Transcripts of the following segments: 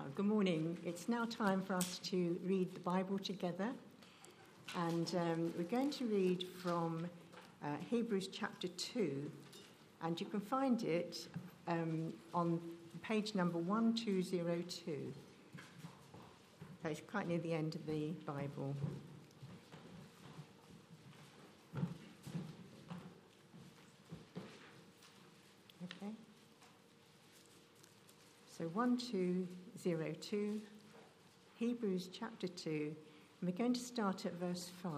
Good morning. It's now time for us to read the Bible together. And we're going to read from Hebrews chapter 2. And you can find it on page number 1202. So it's quite near the end of the Bible. Okay. So 1202, Hebrews chapter 2, and we're going to start at verse 5.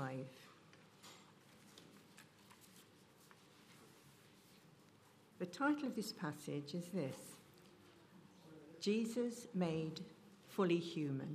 The title of this passage is this: Jesus made fully human.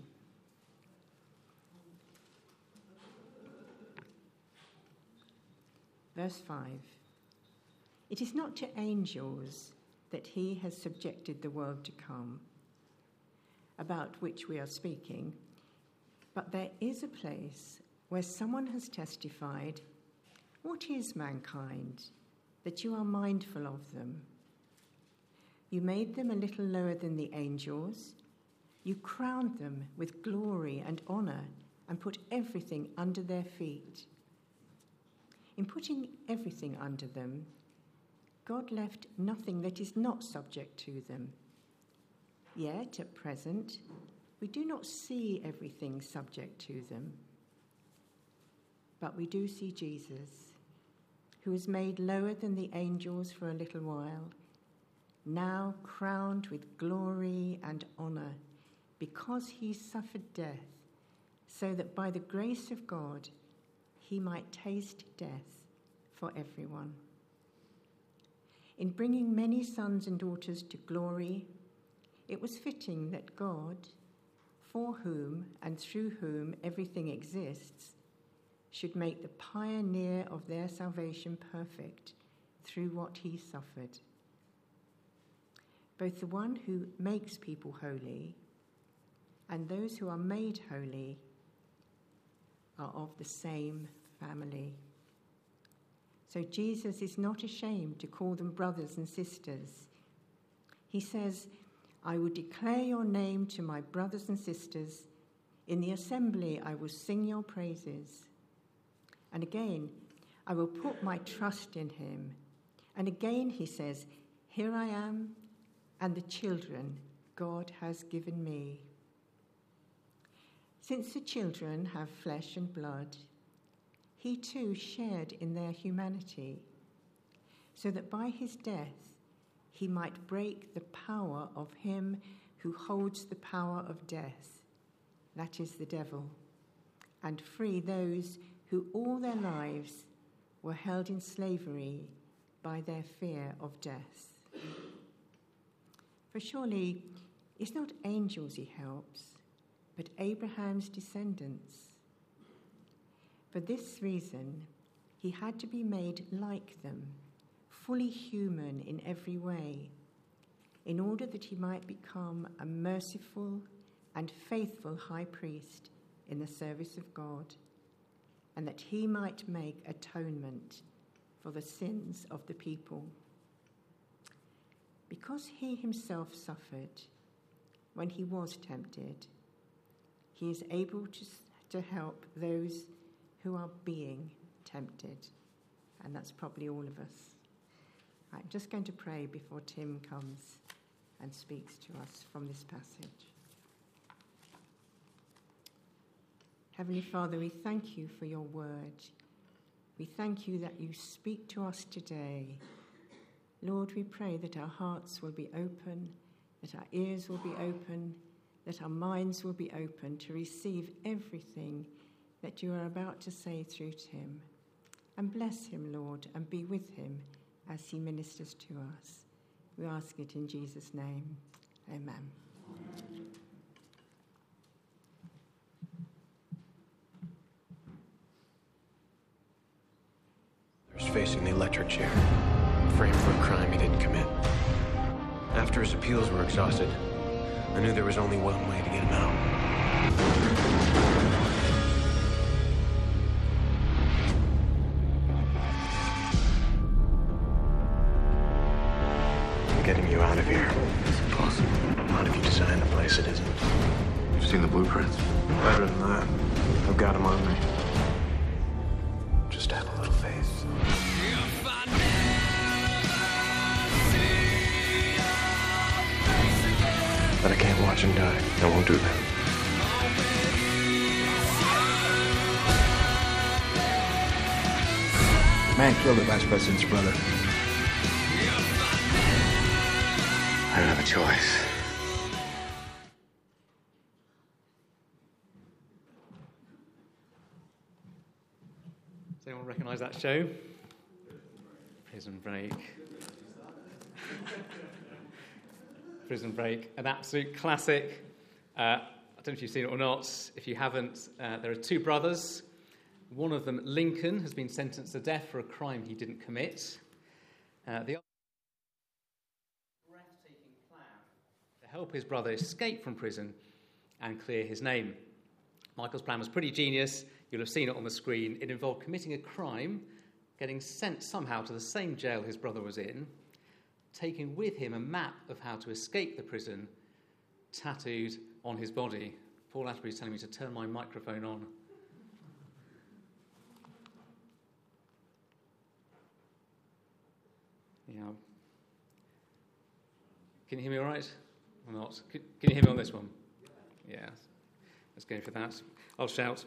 Verse 5. It is not to angels that he has subjected the world to come, about which we are speaking, but there is a place where someone has testified, "What is mankind, that you are mindful of them? You made them a little lower than the angels. You crowned them with glory and honor and put everything under their feet." In putting everything under them, God left nothing that is not subject to them. Yet, at present, we do not see everything subject to them. But we do see Jesus, who was made lower than the angels for a little while, now crowned with glory and honor, because he suffered death, so that by the grace of God he might taste death for everyone. In bringing many sons and daughters to glory, it was fitting that God, for whom and through whom everything exists, should make the pioneer of their salvation perfect through what he suffered. Both the one who makes people holy and those who are made holy are of the same family. So Jesus is not ashamed to call them brothers and sisters. He says, "I will declare your name to my brothers and sisters. In the assembly I will sing your praises." And again, "I will put my trust in him." And again he says, "Here I am, and the children God has given me." Since the children have flesh and blood, he too shared in their humanity, so that by his death he might break the power of him who holds the power of death, that is the devil, and free those who all their lives were held in slavery by their fear of death. For surely it's not angels he helps, but Abraham's descendants. For this reason, he had to be made like them, fully human in every way, in order that he might become a merciful and faithful high priest in the service of God, and that he might make atonement for the sins of the people. Because he himself suffered when he was tempted, he is able to help those who are being tempted. And that's probably all of us. I'm just going to pray before Tim comes and speaks to us from this passage. Heavenly Father, we thank you for your word. We thank you that you speak to us today. Lord, we pray that our hearts will be open, that our ears will be open, that our minds will be open to receive everything that you are about to say through Tim. And bless him, Lord, and be with him as he ministers to us. We ask it in Jesus' name. Amen. He's facing the electric chair, framed for a crime he didn't commit. After his appeals were exhausted, I knew there was only one way to get him out. Getting you out of here is impossible. Not if you design the place, it isn't. You've seen the blueprints? Better than that. I've got them on me. Just have a little faith. But I can't watch him die. I won't do that. Man killed the vice president's brother. I don't have a choice. Does anyone recognise that show? Prison Break. Prison Break, an absolute classic. I don't know if you've seen it or not. If you haven't, there are two brothers. One of them, Lincoln, has been sentenced to death for a crime he didn't commit. The other, breathtaking plan to help his brother escape from prison and clear his name. Michael's plan was pretty genius. You'll have seen it on the screen. It involved committing a crime, getting sent somehow to the same jail his brother was in, taking with him a map of how to escape the prison, tattooed on his body. Paul Atterbury's telling me to turn my microphone on. Yeah. Can you hear me all right? Or not? Can you hear me on this one? Yeah. Let's go for that. I'll shout.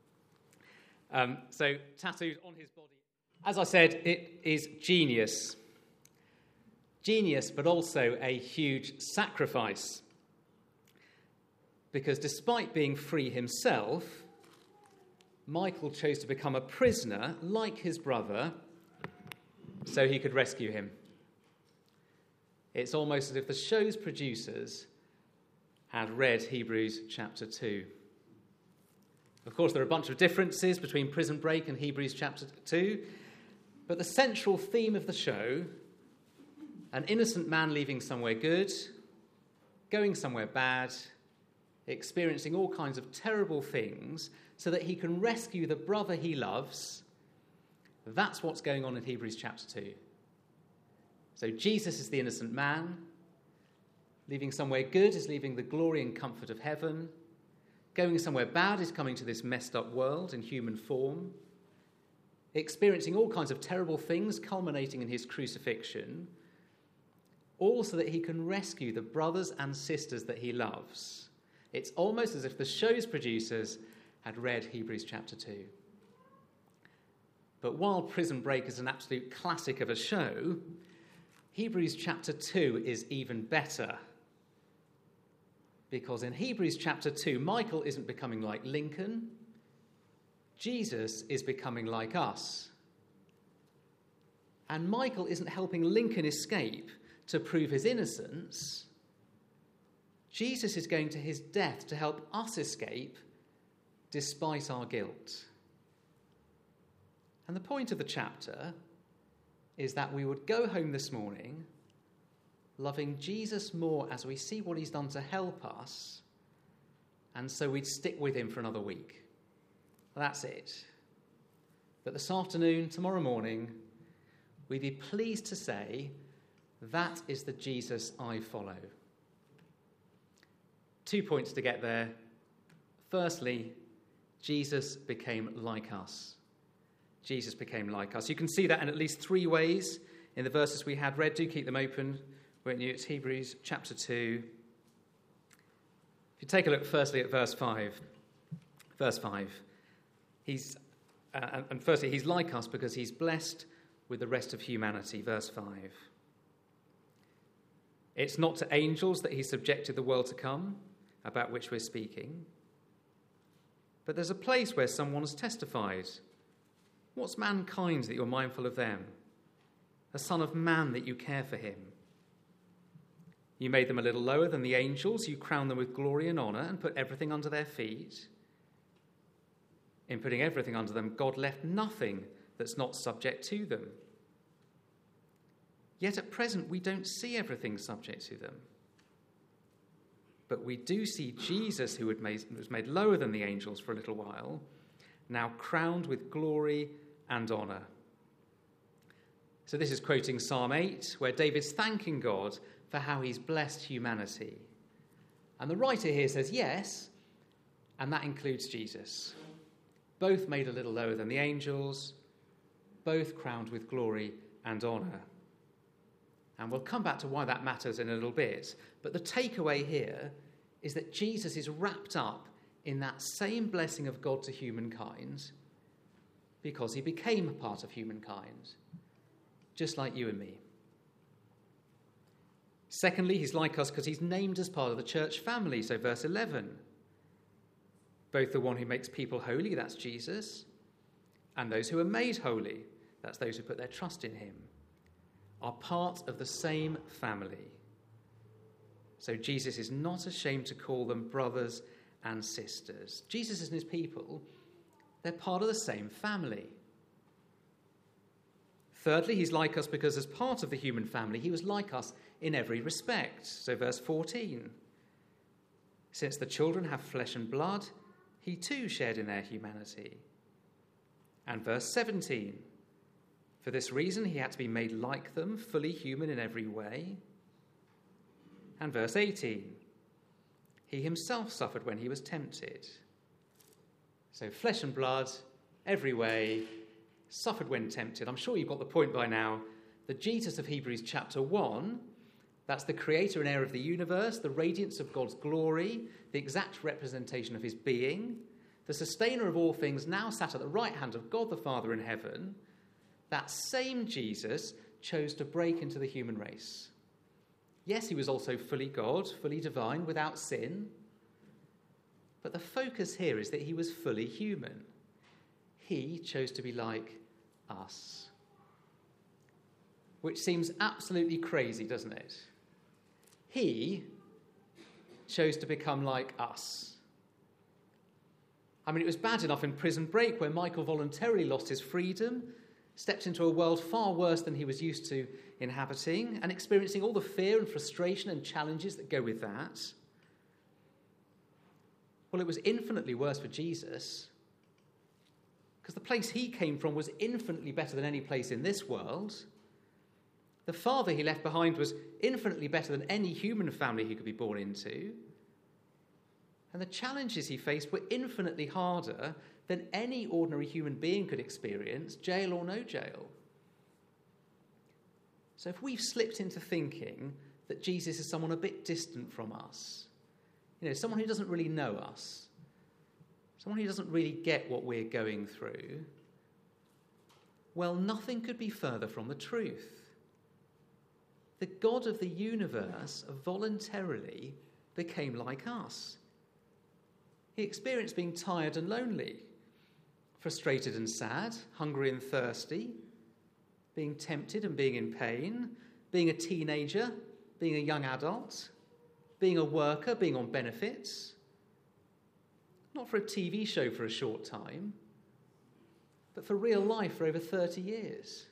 So, tattooed on his body. As I said, it is genius. Genius, but also a huge sacrifice. Because despite being free himself, Michael chose to become a prisoner, like his brother, so he could rescue him. It's almost as if the show's producers had read Hebrews chapter 2. Of course, there are a bunch of differences between Prison Break and Hebrews chapter 2, but the central theme of the show, an innocent man leaving somewhere good, going somewhere bad, experiencing all kinds of terrible things so that he can rescue the brother he loves. That's what's going on in Hebrews chapter 2. So Jesus is the innocent man. Leaving somewhere good is leaving the glory and comfort of heaven. Going somewhere bad is coming to this messed up world in human form. Experiencing all kinds of terrible things, culminating in his crucifixion. All so that he can rescue the brothers and sisters that he loves. It's almost as if the show's producers had read Hebrews chapter 2. But while Prison Break is an absolute classic of a show, Hebrews chapter 2 is even better. Because in Hebrews chapter 2, Michael isn't becoming like Lincoln. Jesus is becoming like us. And Michael isn't helping Lincoln escape to prove his innocence. Jesus is going to his death to help us escape despite our guilt. And the point of the chapter is that we would go home this morning loving Jesus more as we see what he's done to help us, and so we'd stick with him for another week. That's it. But this afternoon, tomorrow morning, we'd be pleased to say, that is the Jesus I follow. 2 points to get there. Firstly, Jesus became like us. Jesus became like us. You can see that in at least 3 ways in the verses we had read. Do keep them open, won't you? It's Hebrews chapter 2. If you take a look firstly at verse 5. Verse 5. Firstly, he's like us because he's blessed with the rest of humanity. Verse 5. It's not to angels that he subjected the world to come, about which we're speaking. But there's a place where someone has testified. What's mankind that you're mindful of them? A son of man that you care for him. You made them a little lower than the angels. You crowned them with glory and honour and put everything under their feet. In putting everything under them, God left nothing that's not subject to them. Yet at present, we don't see everything subject to them. But we do see Jesus, who was made lower than the angels for a little while, now crowned with glory and honour. So this is quoting Psalm 8, where David's thanking God for how he's blessed humanity. And the writer here says yes, and that includes Jesus. Both made a little lower than the angels, both crowned with glory and honour. And we'll come back to why that matters in a little bit. But the takeaway here is that Jesus is wrapped up in that same blessing of God to humankind because he became a part of humankind, just like you and me. Secondly, he's like us because he's named as part of the church family. So verse 11, both the one who makes people holy, that's Jesus, and those who are made holy, that's those who put their trust in him, are part of the same family. So Jesus is not ashamed to call them brothers and sisters. Jesus and his people, they're part of the same family. Thirdly, he's like us because as part of the human family, he was like us in every respect. So verse 14, since the children have flesh and blood, he too shared in their humanity. And verse 17, for this reason he had to be made like them, fully human in every way. And verse 18, he himself suffered when he was tempted. So flesh and blood, every way, suffered when tempted. I'm sure you've got the point by now. The Jesus of Hebrews chapter 1, that's the creator and heir of the universe, the radiance of God's glory, the exact representation of his being, the sustainer of all things, now sat at the right hand of God the Father in heaven. That same Jesus chose to break into the human race. Yes, he was also fully God, fully divine, without sin. But the focus here is that he was fully human. He chose to be like us. Which seems absolutely crazy, doesn't it? He chose to become like us. I mean, it was bad enough in Prison Break where Michael voluntarily lost his freedom, stepped into a world far worse than he was used to inhabiting, and experiencing all the fear and frustration and challenges that go with that. Well, it was infinitely worse for Jesus, because the place he came from was infinitely better than any place in this world. The father he left behind was infinitely better than any human family he could be born into. And the challenges he faced were infinitely harder than any ordinary human being could experience, jail or no jail. So if we've slipped into thinking that Jesus is someone a bit distant from us, someone who doesn't really know us, someone who doesn't really get what we're going through, well, nothing could be further from the truth. The God of the universe voluntarily became like us. He experienced being tired and lonely, frustrated and sad, hungry and thirsty, being tempted and being in pain, being a teenager, being a young adult, being a worker, being on benefits. Not for a TV show for a short time, but for real life for over 30 years.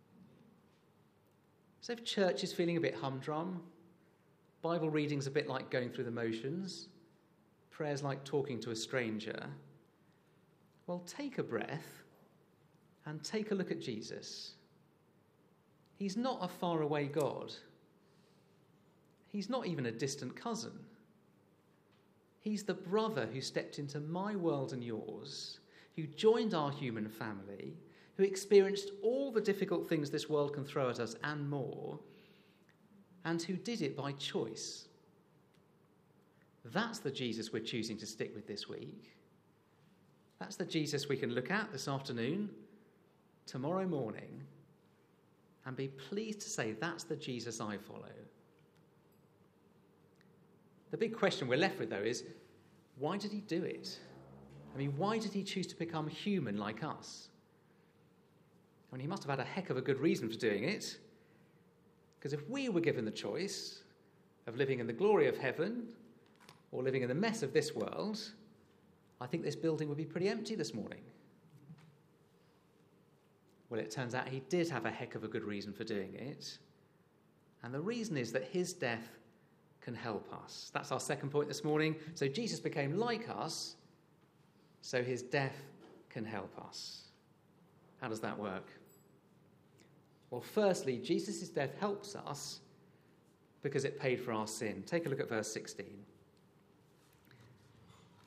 So if church is feeling a bit humdrum, Bible reading's a bit like going through the motions, prayer's like talking to a stranger, well, take a breath and take a look at Jesus. He's not a faraway God. He's not even a distant cousin. He's the brother who stepped into my world and yours, who joined our human family, who experienced all the difficult things this world can throw at us and more, and who did it by choice. That's the Jesus we're choosing to stick with this week. That's the Jesus we can look at this afternoon, tomorrow morning, and be pleased to say that's the Jesus I follow. The big question we're left with, though, is why did he do it? I mean, why did he choose to become human like us? I mean, he must have had a heck of a good reason for doing it. Because if we were given the choice of living in the glory of heaven or living in the mess of this world, I think this building would be pretty empty this morning. Well, it turns out he did have a heck of a good reason for doing it. And the reason is that his death can help us. That's our second point this morning. So Jesus became like us, so his death can help us. How does that work? Well, firstly, Jesus' death helps us because it paid for our sin. Take a look at verse 16.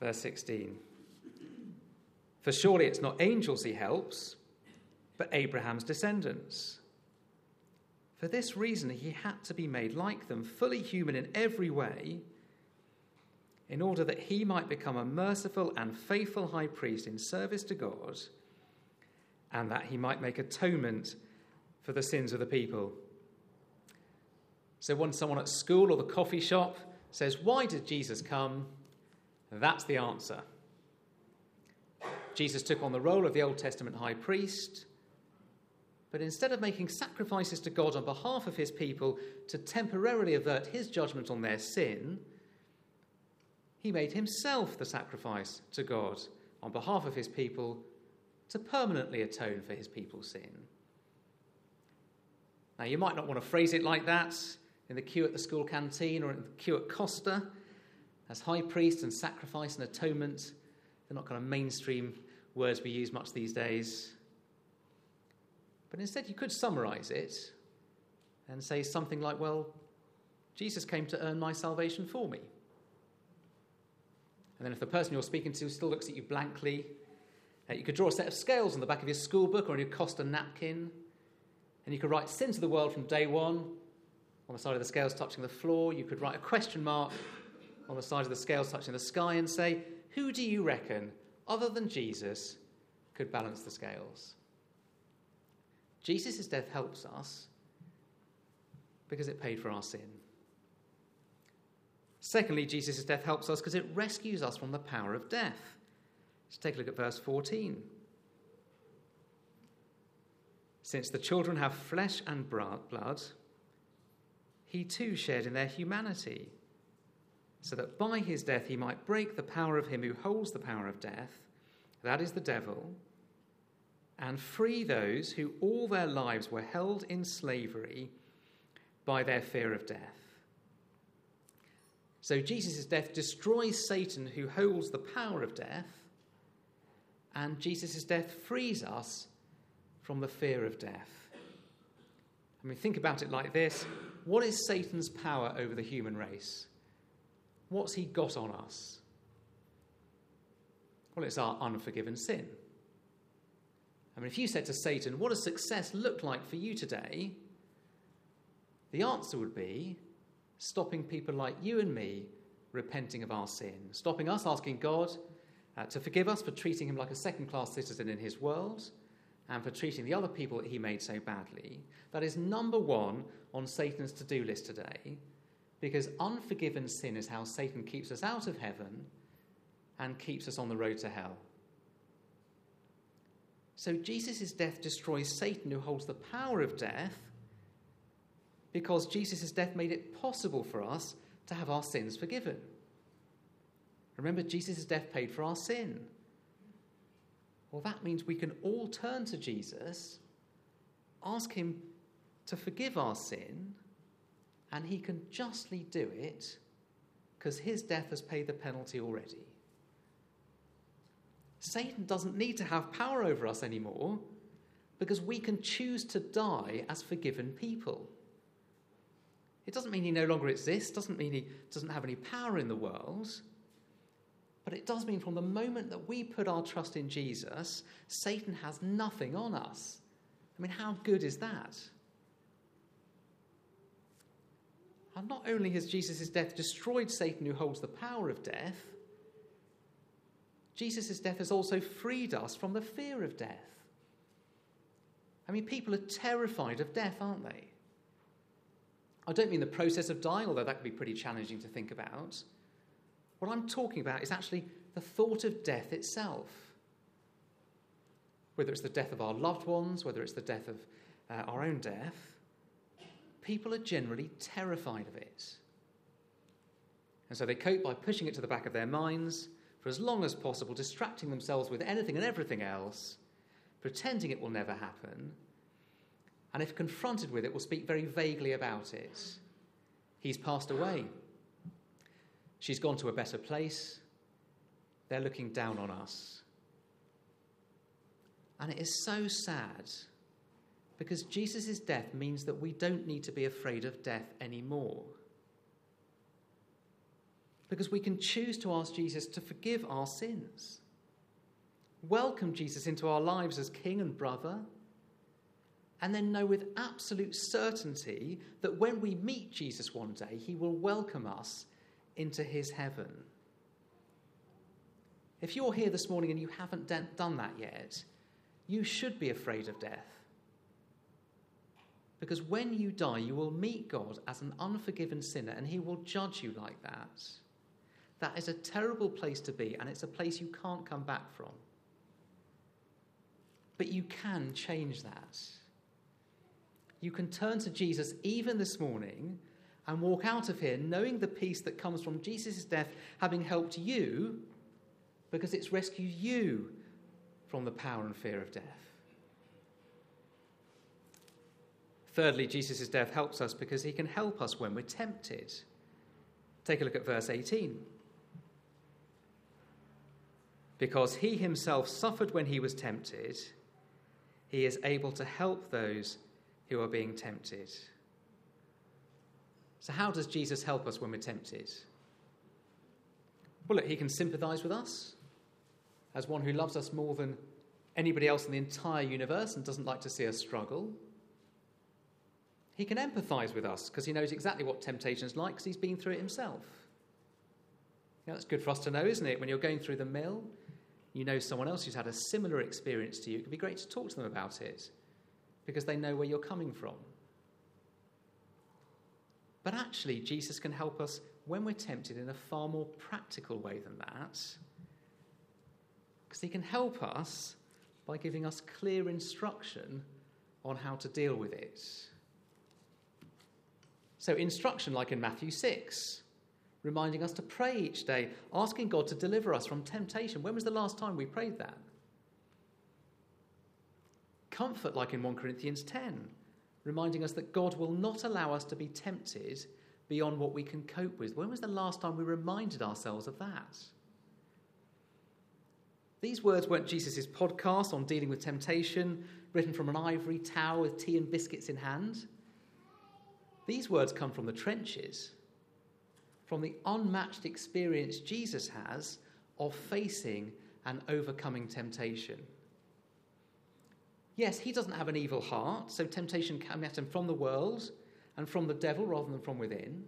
Verse 16. For surely it's not angels he helps, but Abraham's descendants. For this reason he had to be made like them, fully human in every way, in order that he might become a merciful and faithful high priest in service to God, and that he might make atonement for the sins of the people. So when someone at school or the coffee shop says, "Why did Jesus come?" that's the answer. Jesus took on the role of the Old Testament high priest, but instead of making sacrifices to God on behalf of his people to temporarily avert his judgment on their sin, he made himself the sacrifice to God on behalf of his people to permanently atone for his people's sin. Now, you might not want to phrase it like that in the queue at the school canteen or in the queue at Costa, as high priest and sacrifice and atonement. They're not kind of mainstream words we use much these days. But instead you could summarize it and say something like, well, Jesus came to earn my salvation for me. And then if the person you're speaking to still looks at you blankly, you could draw a set of scales on the back of your school book or on your Costa napkin, and you could write sin to the world from day one on the side of the scales touching the floor. You could write a question mark on the side of the scales touching the sky and say, who do you reckon, other than Jesus, could balance the scales? Jesus' death helps us because it paid for our sin. Secondly, Jesus' death helps us because it rescues us from the power of death. Let's take a look at verse 14. Since the children have flesh and blood, he too shared in their humanity, so that by his death he might break the power of him who holds the power of death, that is the devil, and free those who all their lives were held in slavery by their fear of death. So Jesus' death destroys Satan who holds the power of death, and Jesus' death frees us from the fear of death. I mean, think about it like this. What is Satan's power over the human race? What's he got on us? Well, it's our unforgiven sin. I mean, if you said to Satan, what does success look like for you today? The answer would be stopping people like you and me repenting of our sin, stopping us asking God to forgive us for treating him like a second-class citizen in his world and for treating the other people that he made so badly. That is number one on Satan's to-do list today, because unforgiven sin is how Satan keeps us out of heaven and keeps us on the road to hell. So Jesus' death destroys Satan who holds the power of death, because Jesus' death made it possible for us to have our sins forgiven. Remember, Jesus' death paid for our sin. Well, that means we can all turn to Jesus, ask him to forgive our sin, and he can justly do it because his death has paid the penalty already. Satan doesn't need to have power over us anymore because we can choose to die as forgiven people. It doesn't mean he no longer exists, doesn't mean he doesn't have any power in the world, but it does mean from the moment that we put our trust in Jesus, Satan has nothing on us. I mean, how good is that? And not only has Jesus' death destroyed Satan who holds the power of death, Jesus' death has also freed us from the fear of death. I mean, people are terrified of death, aren't they? I don't mean the process of dying, although that can be pretty challenging to think about. What I'm talking about is actually the thought of death itself. Whether it's the death of our loved ones, whether it's the death of our own death, people are generally terrified of it. And so they cope by pushing it to the back of their minds for as long as possible, distracting themselves with anything and everything else, pretending it will never happen, and if confronted with it, will speak very vaguely about it. He's passed away. She's gone to a better place. They're looking down on us. And it is so sad, because Jesus' death means that we don't need to be afraid of death anymore. because we can choose to ask Jesus to forgive our sins, welcome Jesus into our lives as King and brother, and then know with absolute certainty that when we meet Jesus one day, he will welcome us into his heaven. If you're here this morning and you haven't done that yet, you should be afraid of death. Because when you die, you will meet God as an unforgiven sinner, and he will judge you like that. That is a terrible place to be, and it's a place you can't come back from. But you can change that. You can turn to Jesus even this morning and walk out of here knowing the peace that comes from Jesus' death having helped you, because it's rescued you from the power and fear of death. Thirdly, Jesus' death helps us because he can help us when we're tempted. Take a look at verse 18. Because he himself suffered when he was tempted, he is able to help those who are being tempted. So how does Jesus help us when we're tempted? Well, look, he can sympathise with us as one who loves us more than anybody else in the entire universe and doesn't like to see us struggle. He can empathise with us because he knows exactly what temptation is like because he's been through it himself. That's good for us to know, isn't it? When you're going through the mill, you know someone else who's had a similar experience to you. It can be great to talk to them about it because they know where you're coming from. But actually, Jesus can help us when we're tempted in a far more practical way than that, because he can help us by giving us clear instruction on how to deal with it. So instruction like in Matthew 6, reminding us to pray each day, asking God to deliver us from temptation. When was the last time we prayed that? Comfort like in 1 Corinthians 10, reminding us that God will not allow us to be tempted beyond what we can cope with. When was the last time we reminded ourselves of that? These words weren't Jesus' podcast on dealing with temptation, written from an ivory tower with tea and biscuits in hand. These words come from the trenches, from the unmatched experience Jesus has of facing and overcoming temptation. Yes, he doesn't have an evil heart, so temptation came at him from the world and from the devil rather than from within.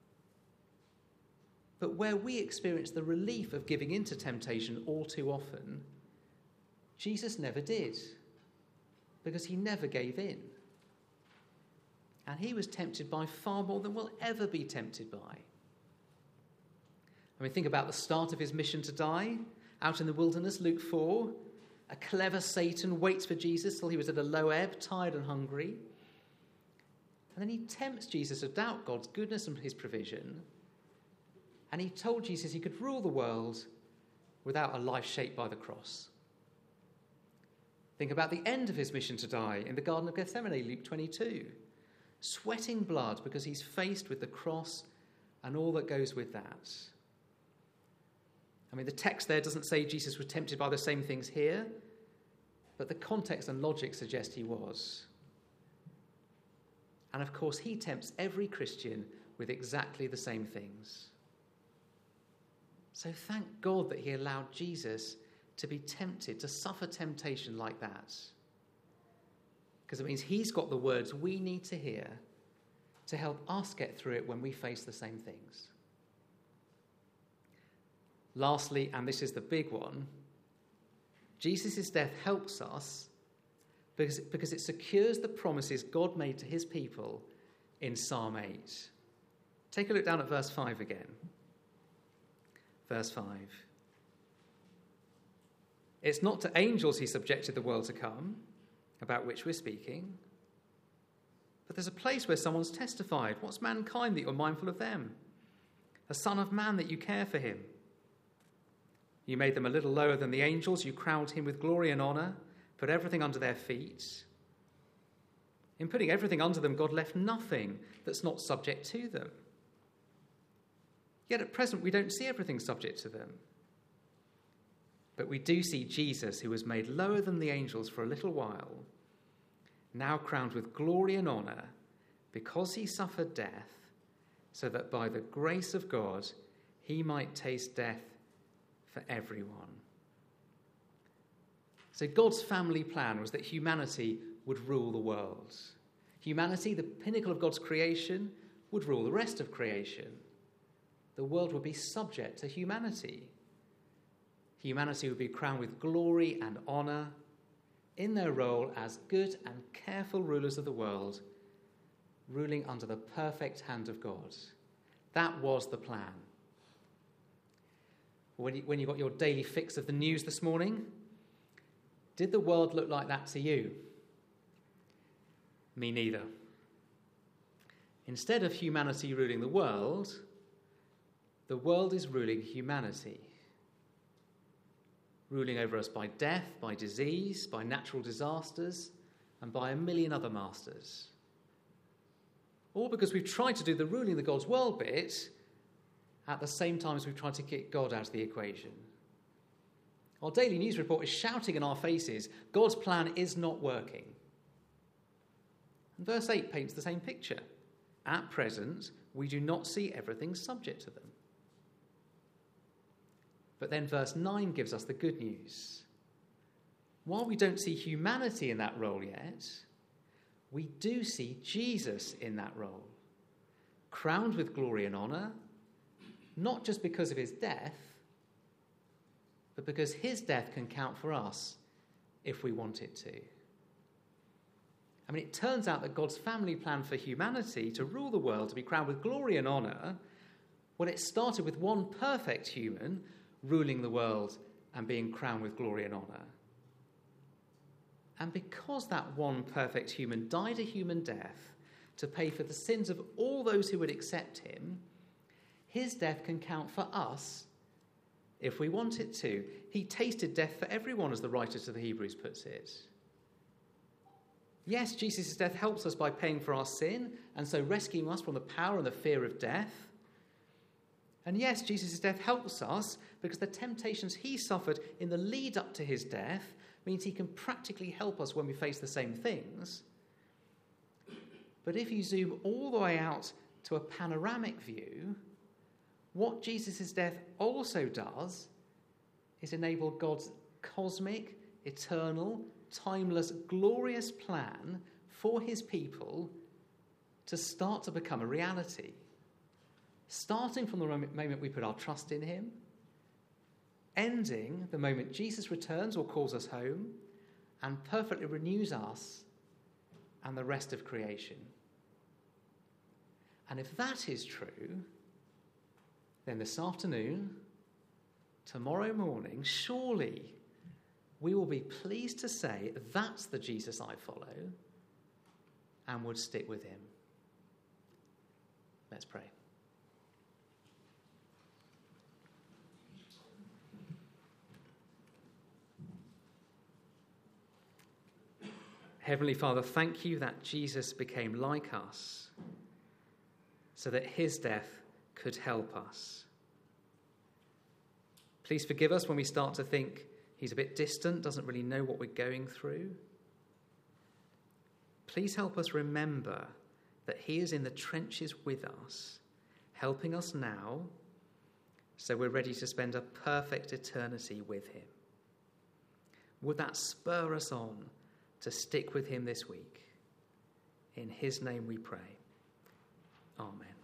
But where we experience the relief of giving into temptation all too often, Jesus never did, because he never gave in. And he was tempted by far more than we'll ever be tempted by. I mean, think about the start of his mission to die. Out in the wilderness, Luke 4, a clever Satan waits for Jesus till he was at a low ebb, tired and hungry. And then he tempts Jesus to doubt God's goodness and his provision. And he told Jesus he could rule the world without a life shaped by the cross. Think about the end of his mission to die in the Garden of Gethsemane, Luke 22. Sweating blood because he's faced with the cross and all that goes with that. I mean, the text there doesn't say Jesus was tempted by the same things here, but the context and logic suggest he was. And of course, he tempts every Christian with exactly the same things. So thank God that he allowed Jesus to be tempted, to suffer temptation like that. Because it means he's got the words we need to hear to help us get through it when we face the same things. Lastly, and this is the big one, Jesus' death helps us because it secures the promises God made to his people in Psalm 8. Take a look down at verse 5 again. Verse 5. It's not to angels he subjected the world to come, about which we're speaking. But there's a place where someone's testified. What's mankind that you're mindful of them? A son of man that you care for him. You made them a little lower than the angels. You crowned him with glory and honour, put everything under their feet. In putting everything under them, God left nothing that's not subject to them. Yet at present, we don't see everything subject to them. But we do see Jesus, who was made lower than the angels for a little while, now crowned with glory and honour because he suffered death, so that by the grace of God he might taste death for everyone. So God's family plan was that humanity would rule the world. Humanity, the pinnacle of God's creation, would rule the rest of creation. The world would be subject to humanity. Humanity would be crowned with glory and honour in their role as good and careful rulers of the world, ruling under the perfect hand of God. That was the plan. When you got your daily fix of the news this morning, did the world look like that to you? Me neither. Instead of humanity ruling the world is ruling humanity. Ruling over us by death, by disease, by natural disasters, and by a million other masters. All because we've tried to do the ruling the God's world bit at the same time as we've tried to kick God out of the equation. Our daily news report is shouting in our faces, God's plan is not working. And verse 8 paints the same picture. At present, we do not see everything subject to them. But then verse 9 gives us the good news. While we don't see humanity in that role yet, we do see Jesus in that role, crowned with glory and honour, not just because of his death, but because his death can count for us if we want it to. I mean, it turns out that God's family plan for humanity to rule the world, to be crowned with glory and honour, well, it started with one perfect human ruling the world and being crowned with glory and honour. And because that one perfect human died a human death to pay for the sins of all those who would accept him, his death can count for us if we want it to. He tasted death for everyone, as the writer to the Hebrews puts it. Yes, Jesus' death helps us by paying for our sin and so rescuing us from the power and the fear of death. And yes, Jesus' death helps us because the temptations he suffered in the lead up to his death means he can practically help us when we face the same things. But if you zoom all the way out to a panoramic view, what Jesus' death also does is enable God's cosmic, eternal, timeless, glorious plan for his people to start to become a reality. Starting from the moment we put our trust in him, ending the moment Jesus returns or calls us home and perfectly renews us and the rest of creation. And if that is true, then this afternoon, tomorrow morning, surely we will be pleased to say that's the Jesus I follow and would stick with him. Let's pray. Heavenly Father, thank you that Jesus became like us so that his death could help us. Please forgive us when we start to think he's a bit distant, doesn't really know what we're going through. Please help us remember that he is in the trenches with us, helping us now, so we're ready to spend a perfect eternity with him. Would that spur us on to stick with him this week? In his name we pray. Amen.